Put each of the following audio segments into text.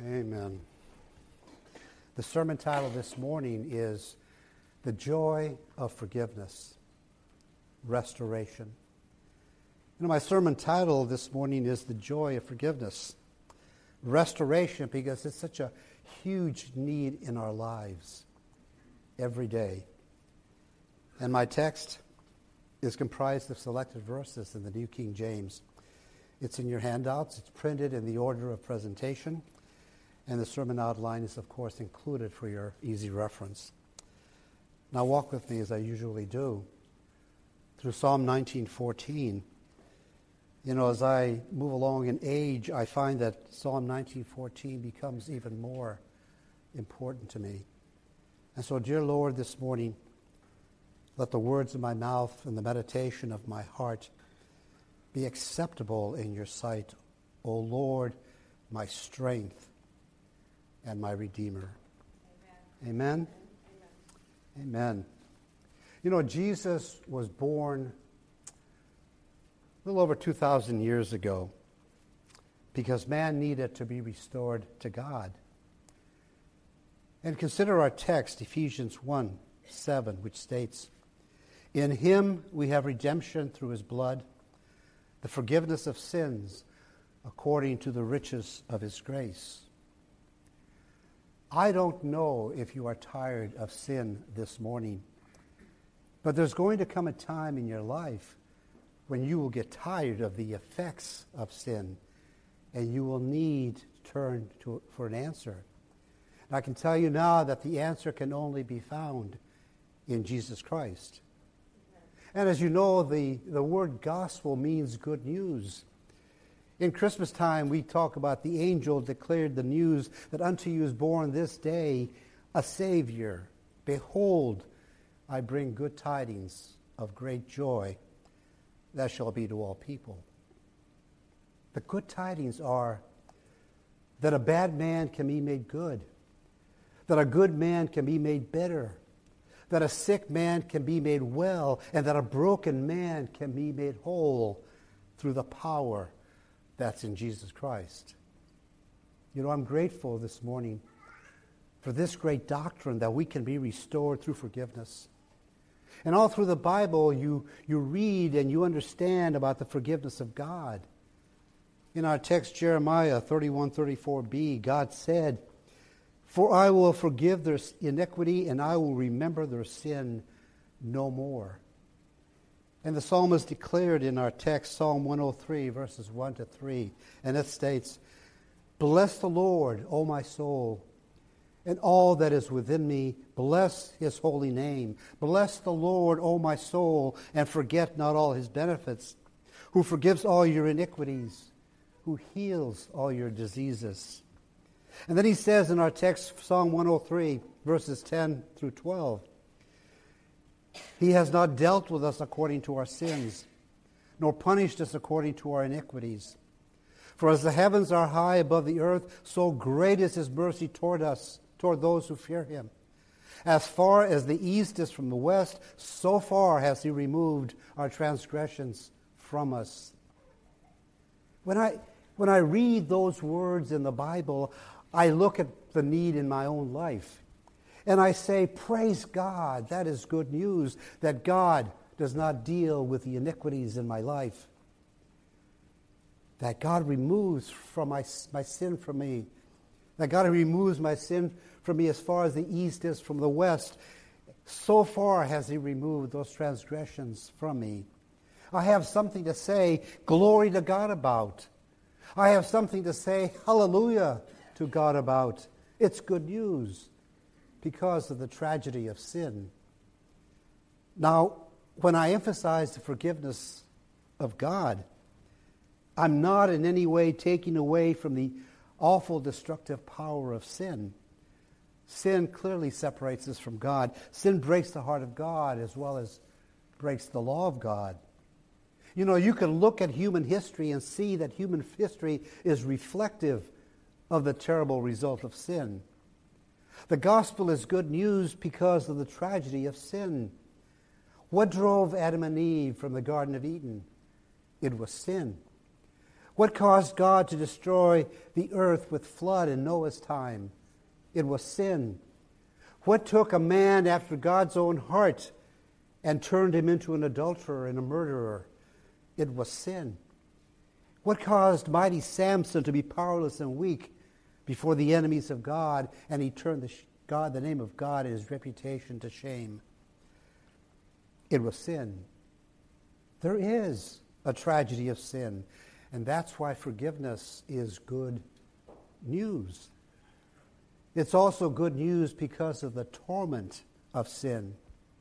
Amen. The sermon title this morning is The Joy of Forgiveness, Restoration. My sermon title this morning is The Joy of Forgiveness, Restoration, because it's such a huge need in our lives every day. And my text is comprised of selected verses in the New King James. It's in your handouts. It's printed in the order of presentation. And the sermon outline is, of course, included for your easy reference. Now walk with me, as I usually do, through Psalm 19:14. As I move along in age, I find that Psalm 19:14 becomes even more important to me. And so, dear Lord, this morning, let the words of my mouth and the meditation of my heart be acceptable in your sight, O Lord, my strength and my Redeemer. Amen. Amen. Amen. Jesus was born a little over 2,000 years ago because man needed to be restored to God. And consider our text, Ephesians 1:7, which states, "In him we have redemption through his blood, the forgiveness of sins according to the riches of his grace." I don't know if you are tired of sin this morning, but there's going to come a time in your life when you will get tired of the effects of sin, and you will need to turn for an answer. And I can tell you now that the answer can only be found in Jesus Christ. And as you know, the word gospel means good news. In Christmas time, we talk about the angel declared the news that unto you is born this day a Savior. Behold, I bring good tidings of great joy that shall be to all people. The good tidings are that a bad man can be made good, that a good man can be made better, that a sick man can be made well, and that a broken man can be made whole through the power that's in Jesus Christ. I'm grateful this morning for this great doctrine that we can be restored through forgiveness. And all through the Bible, you read and you understand about the forgiveness of God. In our text, Jeremiah 31:34b, God said, "For I will forgive their iniquity, and I will remember their sin no more." And the psalmist declared in our text, Psalm 103, verses 1-3, and it states, "Bless the Lord, O my soul, and all that is within me, bless his holy name. Bless the Lord, O my soul, and forget not all his benefits, who forgives all your iniquities, who heals all your diseases." And then he says in our text, Psalm 103, verses 10-12, "He has not dealt with us according to our sins, nor punished us according to our iniquities. For as the heavens are high above the earth, so great is his mercy toward us, toward those who fear him. As far as the east is from the west, so far has he removed our transgressions from us." When I read those words in the Bible, I look at the need in my own life. And I say, praise God, that is good news, that God does not deal with the iniquities in my life. That God removes from my sin from me. That God removes my sin from me as far as the east is from the west. So far has he removed those transgressions from me. I have something to say glory to God about. I have something to say hallelujah to God about. It's good news because of the tragedy of sin. Now, when I emphasize the forgiveness of God, I'm not in any way taking away from the awful destructive power of sin. Sin clearly separates us from God. Sin breaks the heart of God as well as breaks the law of God. You can look at human history and see that human history is reflective of the terrible result of sin. The gospel is good news because of the tragedy of sin. What drove Adam and Eve from the Garden of Eden? It was sin. What caused God to destroy the earth with flood in Noah's time? It was sin. What took a man after God's own heart and turned him into an adulterer and a murderer? It was sin. What caused mighty Samson to be powerless and weak before the enemies of God, and he turned the name of God and his reputation to shame? It was sin. There is a tragedy of sin, and that's why forgiveness is good news. It's also good news because of the torment of sin.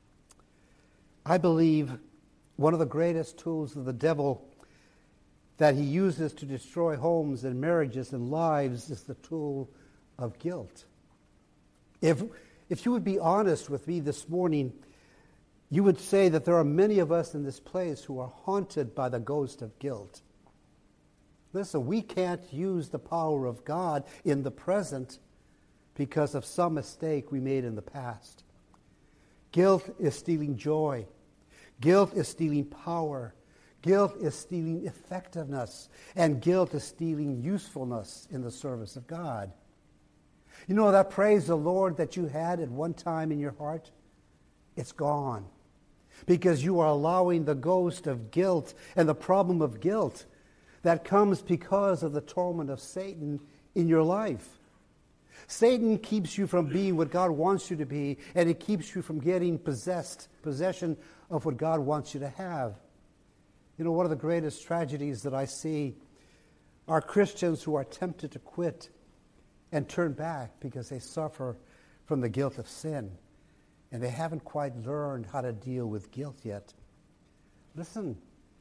I believe one of the greatest tools of the devil that he uses to destroy homes and marriages and lives is the tool of guilt. If you would be honest with me this morning, you would say that there are many of us in this place who are haunted by the ghost of guilt. Listen, we can't use the power of God in the present because of some mistake we made in the past. Guilt is stealing joy. Guilt is stealing power. Guilt is stealing effectiveness. And guilt is stealing usefulness in the service of God. You know that praise the Lord that you had at one time in your heart? It's gone. Because you are allowing the ghost of guilt and the problem of guilt that comes because of the torment of Satan in your life. Satan keeps you from being what God wants you to be, and it keeps you from getting possession of what God wants you to have. You know, one of the greatest tragedies that I see are Christians who are tempted to quit and turn back because they suffer from the guilt of sin, and they haven't quite learned how to deal with guilt yet. Listen,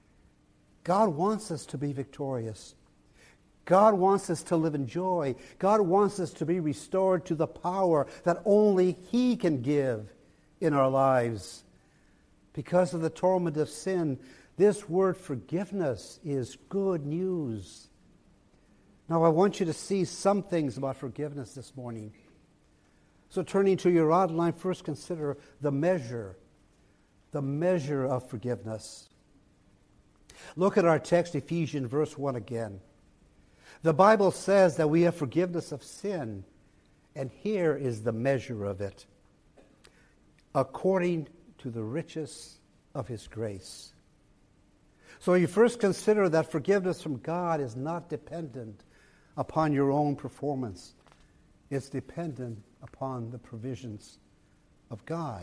God wants us to be victorious. God wants us to live in joy. God wants us to be restored to the power that only He can give in our lives. Because of the torment of sin, this word forgiveness is good news. Now, I want you to see some things about forgiveness this morning. So turning to your outline, first consider the measure of forgiveness. Look at our text, Ephesians verse 1 again. The Bible says that we have forgiveness of sin, and here is the measure of it. According to the riches of His grace. So you first consider that forgiveness from God is not dependent upon your own performance. It's dependent upon the provisions of God.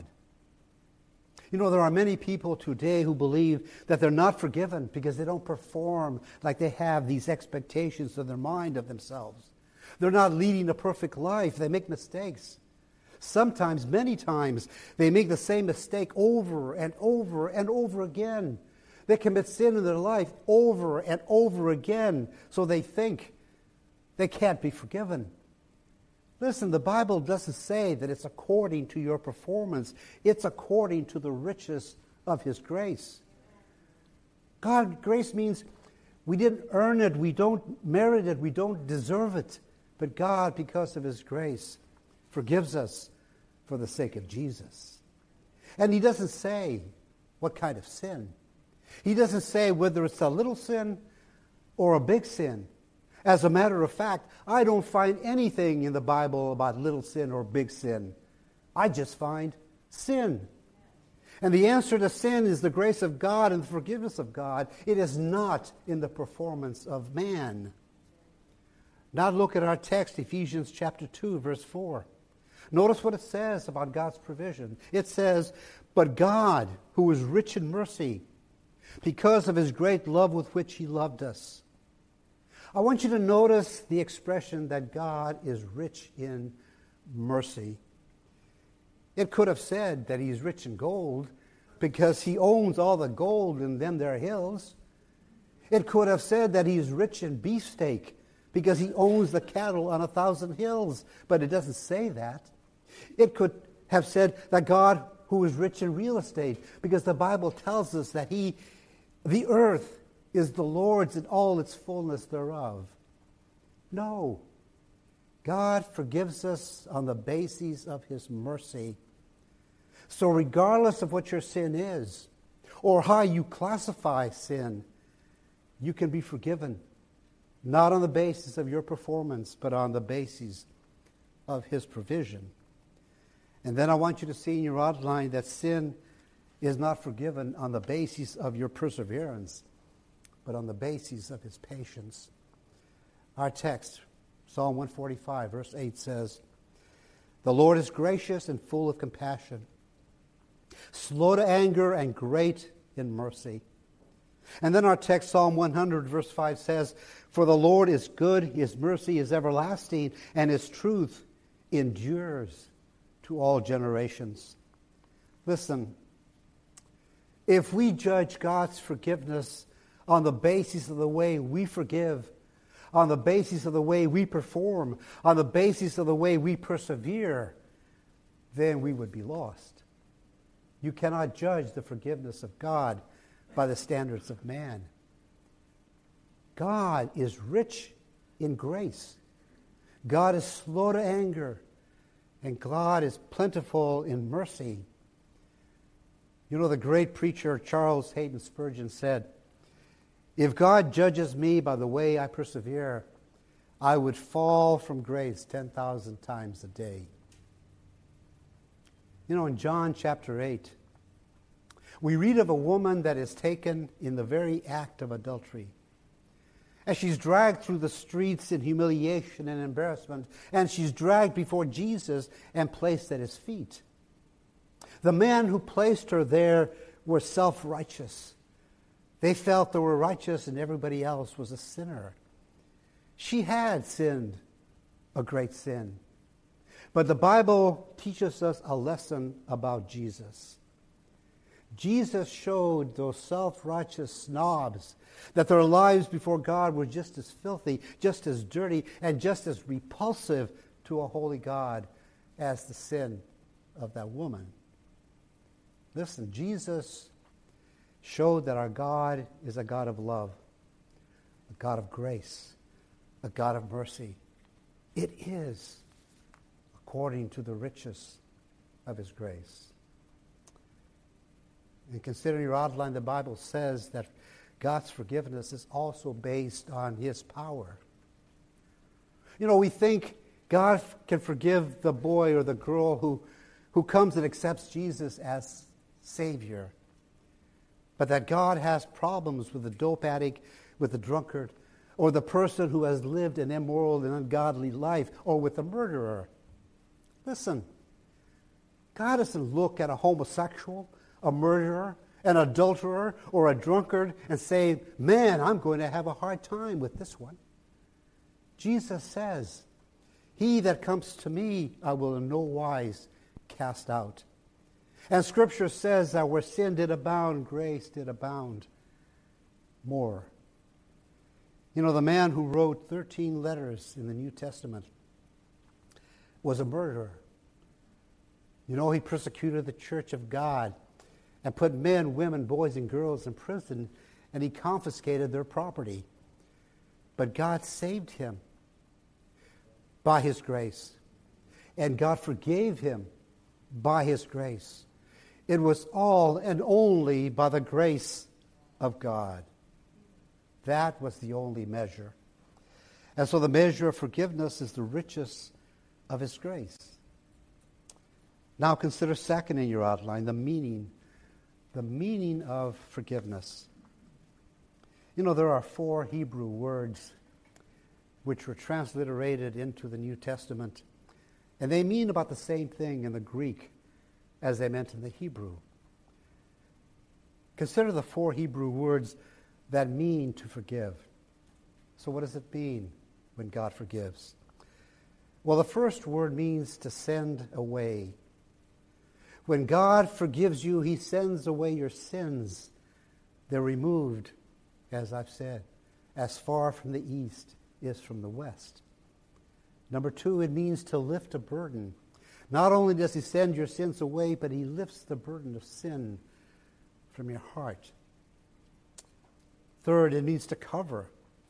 You know, there are many people today who believe that they're not forgiven because they don't perform like they have these expectations in their mind of themselves. They're not leading a perfect life. They make mistakes. Sometimes, many times, they make the same mistake over and over and over again. They commit sin in their life over and over again, so they think they can't be forgiven. Listen, the Bible doesn't say that it's according to your performance. It's according to the riches of His grace. God's grace means we didn't earn it, we don't merit it, we don't deserve it. But God, because of His grace, forgives us for the sake of Jesus. And He doesn't say what kind of sin. He doesn't say whether it's a little sin or a big sin. As a matter of fact, I don't find anything in the Bible about little sin or big sin. I just find sin. And the answer to sin is the grace of God and the forgiveness of God. It is not in the performance of man. Now look at our text, Ephesians chapter 2, verse 4. Notice what it says about God's provision. It says, "But God, who is rich in mercy, because of His great love with which He loved us." I want you to notice the expression that God is rich in mercy. It could have said that He's rich in gold because He owns all the gold in them there hills. It could have said that He's rich in beefsteak because He owns the cattle on 1,000 hills, but it doesn't say that. It could have said that God, who is rich in real estate, because the Bible tells us that the earth is the Lord's and all its fullness thereof. No. God forgives us on the basis of His mercy. So regardless of what your sin is, or how you classify sin, you can be forgiven not on the basis of your performance, but on the basis of his provision. And then I want you to see in your outline that sin is not forgiven on the basis of your perseverance, but on the basis of his patience. Our text, Psalm 145, verse 8 says, "The Lord is gracious and full of compassion, slow to anger and great in mercy." And then our text, Psalm 100, verse 5 says, "For the Lord is good, his mercy is everlasting, and his truth endures to all generations." Listen, if we judge God's forgiveness on the basis of the way we forgive, on the basis of the way we perform, on the basis of the way we persevere, then we would be lost. You cannot judge the forgiveness of God by the standards of man. God is rich in grace. God is slow to anger, and God is plentiful in mercy. You know, the great preacher Charles Hayden Spurgeon said, "If God judges me by the way I persevere, I would fall from grace 10,000 times a day." You know, in John chapter 8, we read of a woman that is taken in the very act of adultery. As she's dragged through the streets in humiliation and embarrassment, and she's dragged before Jesus and placed at his feet. The men who placed her there were self-righteous. They felt they were righteous and everybody else was a sinner. She had sinned a great sin. But the Bible teaches us a lesson about Jesus. Jesus showed those self-righteous snobs that their lives before God were just as filthy, just as dirty, and just as repulsive to a holy God as the sin of that woman. Listen, Jesus showed that our God is a God of love, a God of grace, a God of mercy. It is according to the riches of his grace. And considering your outline, the Bible says that God's forgiveness is also based on his power. You know, we think God can forgive the boy or the girl who comes and accepts Jesus as Savior, but that God has problems with the dope addict, with the drunkard, or the person who has lived an immoral and ungodly life, or with the murderer. Listen, God doesn't look at a homosexual, a murderer, an adulterer, or a drunkard and say, "Man, I'm going to have a hard time with this one." Jesus says, "He that comes to me, I will in no wise cast out." And Scripture says that where sin did abound, grace did abound more. You know, the man who wrote 13 letters in the New Testament was a murderer. You know, he persecuted the church of God and put men, women, boys, and girls in prison, and he confiscated their property. But God saved him by his grace, and God forgave him by his grace. It was all and only by the grace of God. That was the only measure. And so the measure of forgiveness is the riches of his grace. Now consider second in your outline, the meaning of forgiveness. You know, there are 4 Hebrew words which were transliterated into the New Testament, and they mean about the same thing in the Greek as they meant in the Hebrew. Consider the 4 Hebrew words that mean to forgive. So what does it mean when God forgives? Well, the first word means to send away. When God forgives you, he sends away your sins. They're removed, as I've said, as far from the east is from the west. Number 2, it means to lift a burden. Not only does he send your sins away, but he lifts the burden of sin from your heart. Third, it means to cover.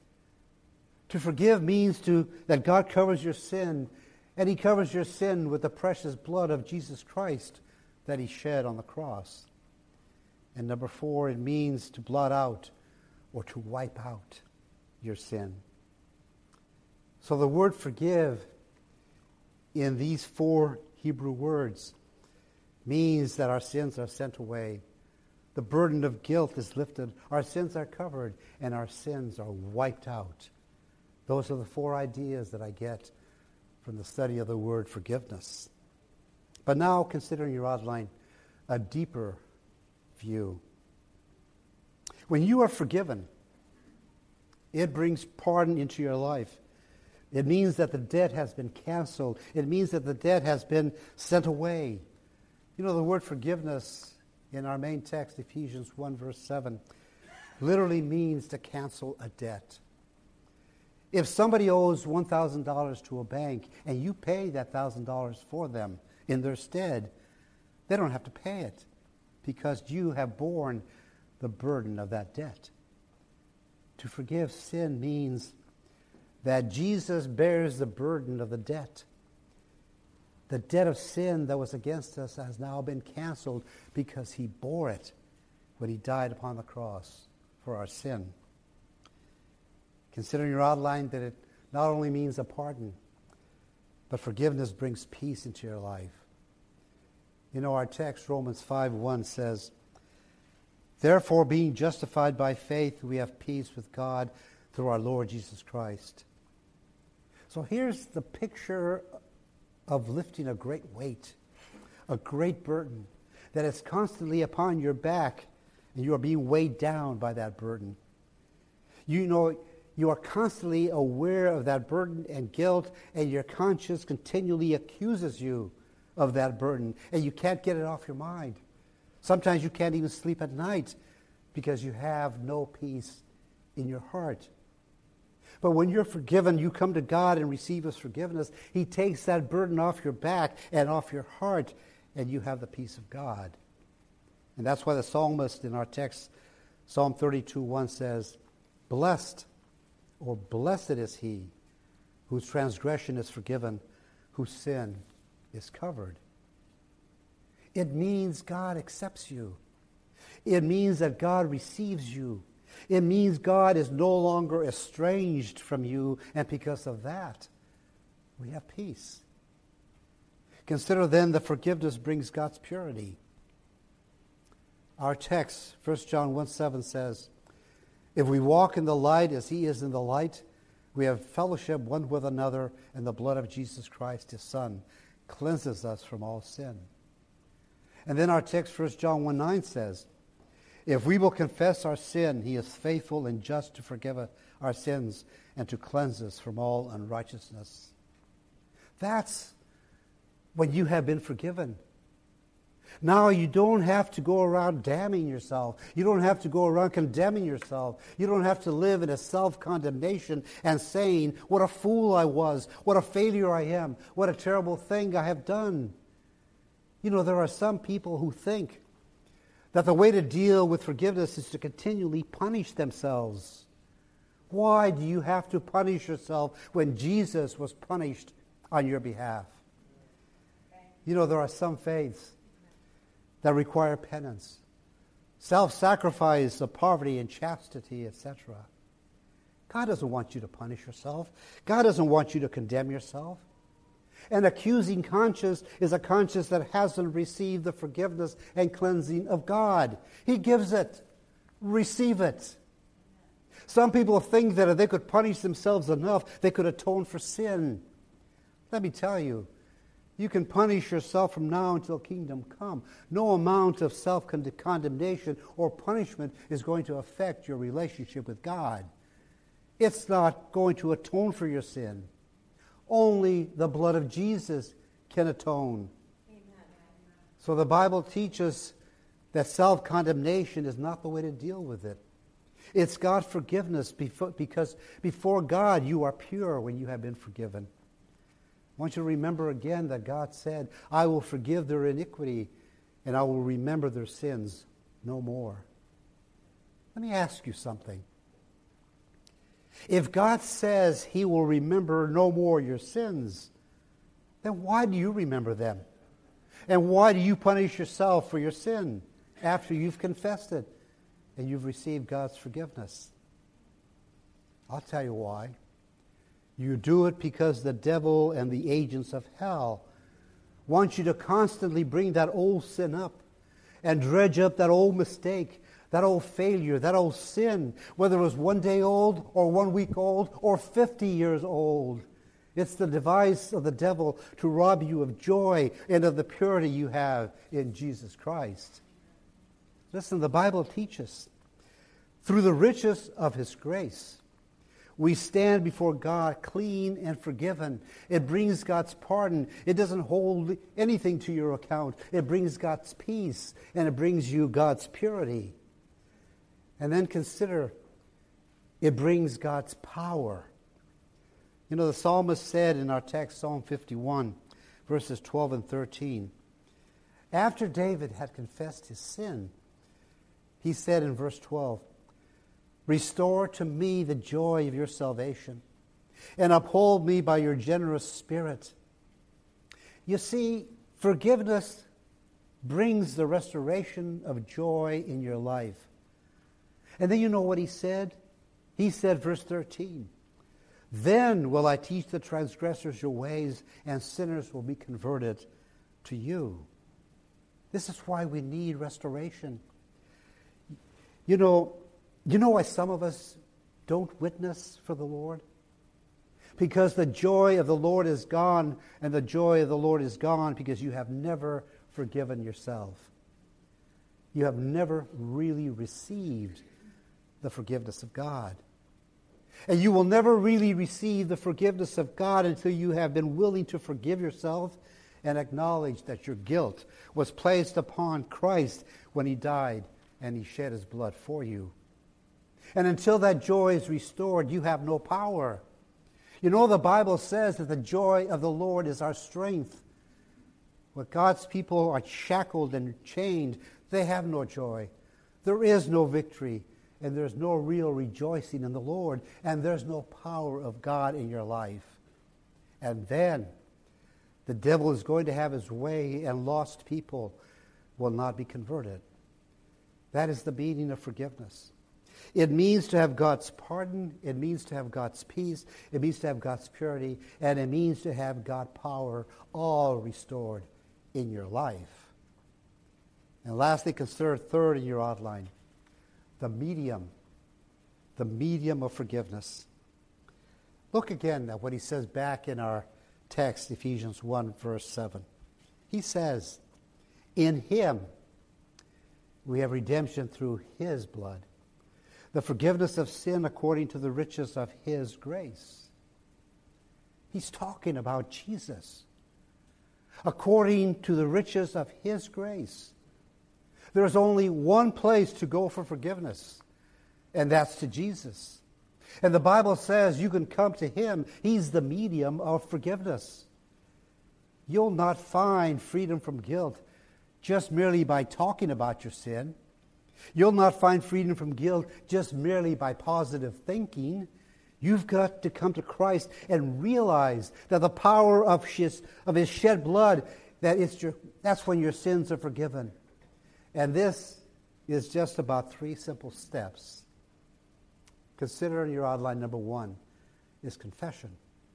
To forgive means that God covers your sin, and he covers your sin with the precious blood of Jesus Christ that he shed on the cross. And number 4, it means to blot out or to wipe out your sin. So the word forgive in these 4 Hebrew words means that our sins are sent away. The burden of guilt is lifted. Our sins are covered, and our sins are wiped out. Those are the 4 ideas that I get from the study of the word forgiveness. But now, considering your outline, a deeper view. When you are forgiven, it brings pardon into your life. It means that the debt has been canceled. It means that the debt has been sent away. You know, the word forgiveness in our main text, Ephesians 1, verse 7, literally means to cancel a debt. If somebody owes $1,000 to a bank and you pay that $1,000 for them in their stead, they don't have to pay it because you have borne the burden of that debt. To forgive sin means that Jesus bears the burden of the debt. The debt of sin that was against us has now been canceled because he bore it when he died upon the cross for our sin. Consider in your outline that it not only means a pardon, but forgiveness brings peace into your life. You know, our text, Romans 5:1 says, "Therefore, being justified by faith, we have peace with God through our Lord Jesus Christ." So here's the picture of lifting a great weight, a great burden that is constantly upon your back, and you are being weighed down by that burden. You know, you are constantly aware of that burden and guilt, and your conscience continually accuses you of that burden, and you can't get it off your mind. Sometimes you can't even sleep at night because you have no peace in your heart. But when you're forgiven, you come to God and receive his forgiveness. He takes that burden off your back and off your heart, and you have the peace of God. And that's why the psalmist in our text, Psalm 32:1 says, "Blessed," or "blessed is he whose transgression is forgiven, whose sin is covered." It means God accepts you. It means that God receives you. It means God is no longer estranged from you, and because of that, we have peace. Consider then that forgiveness brings God's purity. Our text, 1 John 1:7 says, "If we walk in the light as he is in the light, we have fellowship one with another, and the blood of Jesus Christ, his Son, cleanses us from all sin." And then our text, 1 John 1:9 says, "If we will confess our sin, he is faithful and just to forgive our sins and to cleanse us from all unrighteousness." That's when you have been forgiven. Now you don't have to go around damning yourself. You don't have to go around condemning yourself. You don't have to live in a self-condemnation and saying, "What a fool I was. What a failure I am. What a terrible thing I have done." You know, there are some people who think that the way to deal with forgiveness is to continually punish themselves. Why do you have to punish yourself when Jesus was punished on your behalf? You know, there are some faiths that require penance, self-sacrifice of poverty and chastity, etc. God doesn't want you to punish yourself. God doesn't want you to condemn yourself. An accusing conscience is a conscience that hasn't received the forgiveness and cleansing of God. He gives it. Receive it. Some people think that if they could punish themselves enough, they could atone for sin. Let me tell you, you can punish yourself from now until kingdom come. No amount of self-condemnation or punishment is going to affect your relationship with God. It's not going to atone for your sin. Only the blood of Jesus can atone. Amen. So the Bible teaches that self-condemnation is not the way to deal with it. It's God's forgiveness because before God you are pure when you have been forgiven. I want you to remember again that God said, "I will forgive their iniquity and I will remember their sins no more." Let me ask you something. If God says he will remember no more your sins, then why do you remember them? And why do you punish yourself for your sin after you've confessed it and you've received God's forgiveness? I'll tell you why. You do it because the devil and the agents of hell want you to constantly bring that old sin up and dredge up that old mistake, that old failure, that old sin, whether it was 1 day old or 1 week old or 50 years old. It's the device of the devil to rob you of joy and of the purity you have in Jesus Christ. Listen, the Bible teaches, through the riches of His grace, we stand before God clean and forgiven. It brings God's pardon. It doesn't hold anything to your account. It brings God's peace, and it brings you God's purity. And then consider, it brings God's power. You know, the psalmist said in our text, Psalm 51, verses 12 and 13, after David had confessed his sin, he said in verse 12, restore to me the joy of your salvation, and uphold me by your generous spirit. You see, forgiveness brings the restoration of joy in your life. And then you know what he said? He said, verse 13, then will I teach the transgressors your ways, and sinners will be converted to you. This is why we need restoration. You know why some of us don't witness for the Lord? Because the joy of the Lord is gone, and the joy of the Lord is gone because you have never forgiven yourself. You have never really received the forgiveness of God. And you will never really receive the forgiveness of God until you have been willing to forgive yourself and acknowledge that your guilt was placed upon Christ when He died and He shed His blood for you. And until that joy is restored, you have no power. You know, the Bible says that the joy of the Lord is our strength. When God's people are shackled and chained, they have no joy. There is no victory, and there's no real rejoicing in the Lord, and there's no power of God in your life. And then the devil is going to have his way, and lost people will not be converted. That is the meaning of forgiveness. It means to have God's pardon. It means to have God's peace. It means to have God's purity. And it means to have God's power all restored in your life. And lastly, consider third in your outline, the medium of forgiveness. Look again at what he says back in our text, Ephesians 1, verse 7. He says, in Him we have redemption through His blood, the forgiveness of sin according to the riches of His grace. He's talking about Jesus. According to the riches of His grace. There's only one place to go for forgiveness, and that's to Jesus. And the Bible says you can come to Him. He's the medium of forgiveness. You'll not find freedom from guilt just merely by talking about your sin. You'll not find freedom from guilt just merely by positive thinking. You've got to come to Christ and realize that the power of His shed blood, that's when your sins are forgiven. And this is just about 3 simple steps. Consider in your outline, number 1 is confession.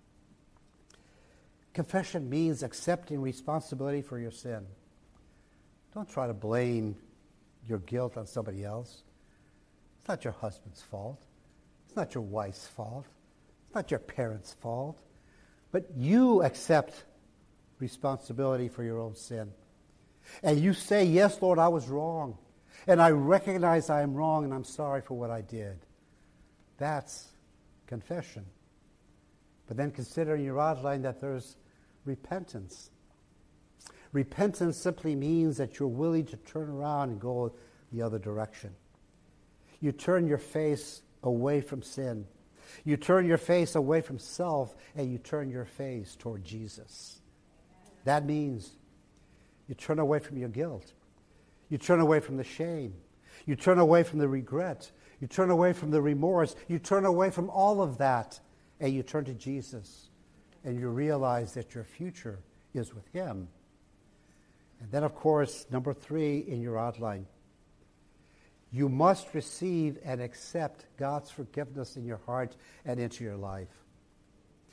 Confession means accepting responsibility for your sin. Don't try to blame your guilt on somebody else. It's not your husband's fault. It's not your wife's fault. It's not your parents' fault. But you accept responsibility for your own sin. And you say, yes, Lord, I was wrong. And I recognize I am wrong, and I'm sorry for what I did. That's confession. But then consider in your outline that there's repentance. Repentance simply means that you're willing to turn around and go the other direction. You turn your face away from sin. You turn your face away from self, and you turn your face toward Jesus. That means you turn away from your guilt. You turn away from the shame. You turn away from the regret. You turn away from the remorse. You turn away from all of that, and you turn to Jesus. And you realize that your future is with Him. And then, of course, number 3 in your outline. You must receive and accept God's forgiveness in your heart and into your life.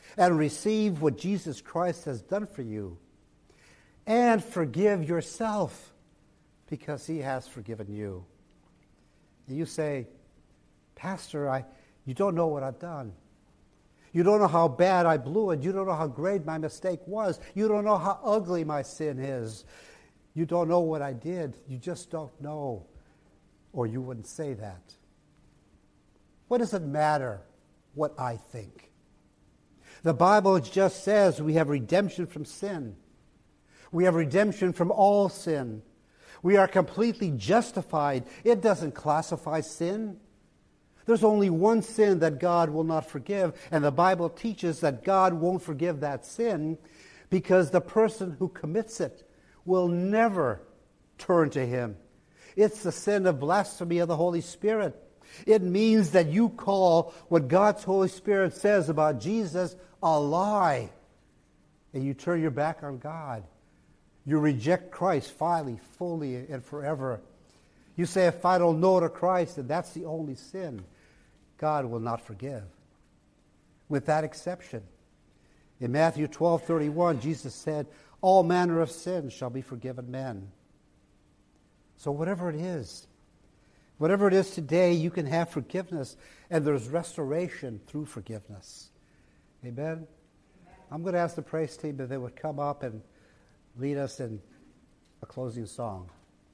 and receive what Jesus Christ has done for you. And forgive yourself because he has forgiven you. And you say, Pastor, you don't know what I've done. You don't know how bad I blew it. You don't know how great my mistake was. You don't know how ugly my sin is. You don't know what I did. You just don't know. Or you wouldn't say that. What does it matter what I think? The Bible just says we have redemption from sin. We have redemption from all sin. We are completely justified. It doesn't classify sin. There's only one sin that God will not forgive, and the Bible teaches that God won't forgive that sin because the person who commits it will never turn to him. It's the sin of blasphemy of the Holy Spirit. It means that you call what God's Holy Spirit says about Jesus a lie, and you turn your back on God. You reject Christ finally, fully, and forever. You say, if I don't know to Christ, then that's the only sin God will not forgive. With that exception, in Matthew 12:31, Jesus said, all manner of sins shall be forgiven men. So whatever it is today, you can have forgiveness, and there's restoration through forgiveness. Amen? I'm going to ask the praise team if they would come up and lead us in a closing song.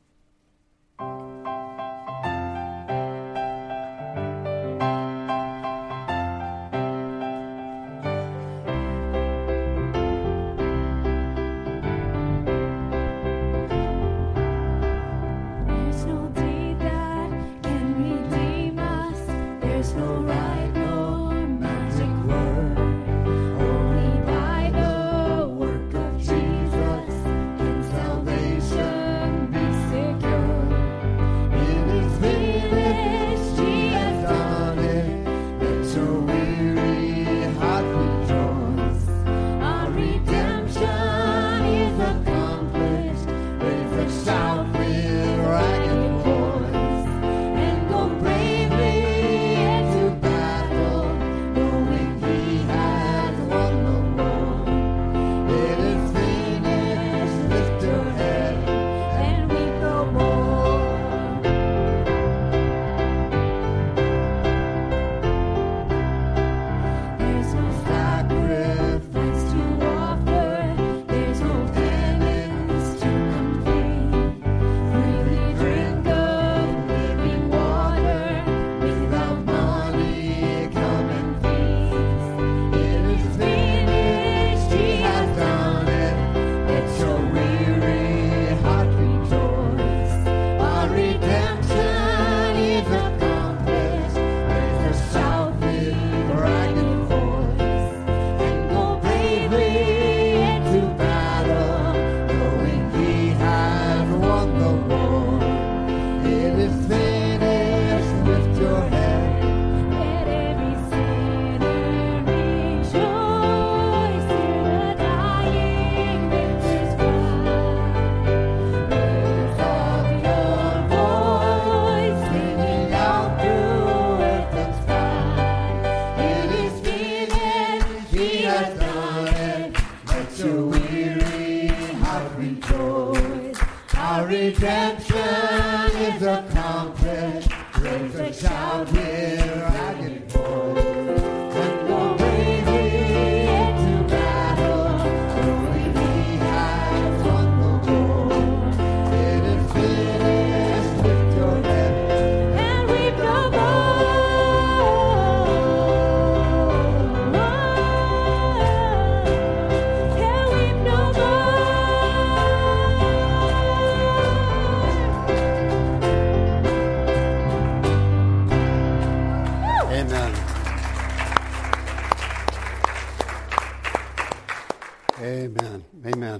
Amen. Amen.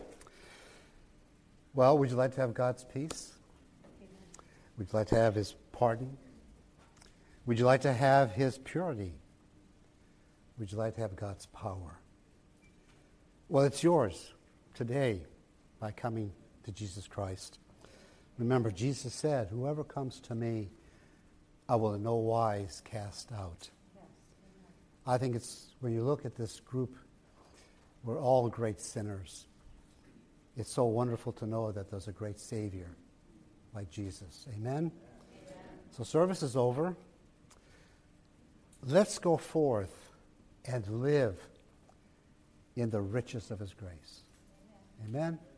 Well, would you like to have God's peace? Amen. Would you like to have his pardon? Would you like to have his purity? Would you like to have God's power? Well, it's yours today by coming to Jesus Christ. Remember, Jesus said, whoever comes to me, I will in no wise cast out. Yes. I think it's, when you look at this group, we're all great sinners. It's so wonderful to know that there's a great Savior like Jesus. Amen? Amen. So service is over. Let's go forth and live in the riches of his grace. Amen? Amen.